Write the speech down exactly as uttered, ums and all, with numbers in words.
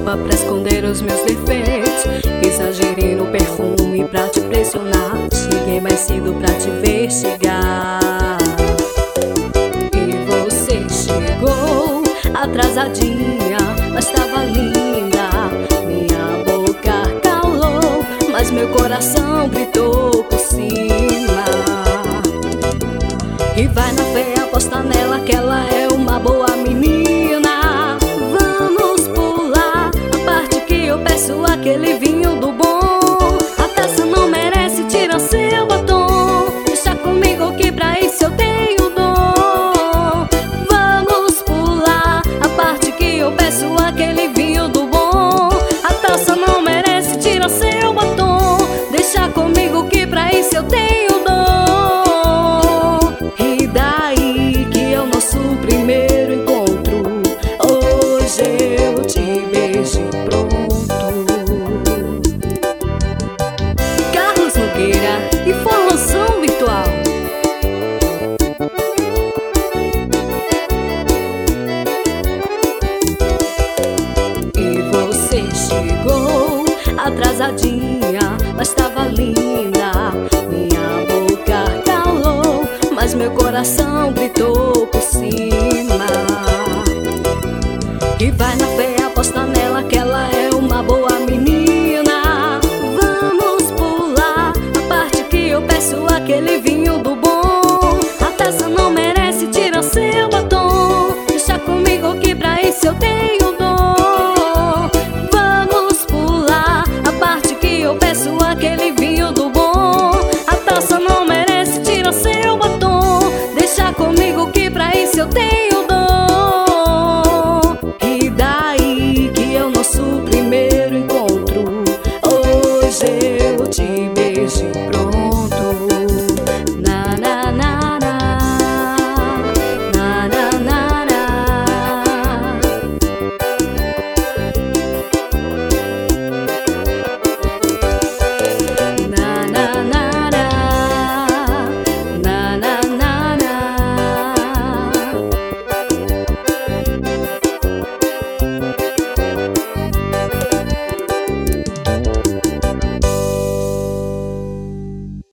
roupa pra esconder os meus defeitos. Exagerei no perfume pra te pressionar. Cheguei mais cedo pra te ver chegar. E você chegou atrasadinha, mas tava linda. Minha boca calou, mas meu coração gritou por cima. E vai na fé, aposta nela que ela é uma boa menina. Vamos pular a parte que eu peço aquele vinho do bom. A taça não merece, tira seu batom. Deixa comigo que pra isso eu tenho dom. Vamos pular a parte que eu peço aquele vinho do bom. A taça não merece, tira seu batom. Deixa comigo que pra isso eu tenho dom. E daí que é o nosso primeiro encontro. Hoje eu te beijo pronto. Carlos Nogueira, informação virtual. E você chegou atrasadinha, mas tava linda. Minha boca calou, mas meu coração gritou por cima. E vai na fé, aposta nela que ela é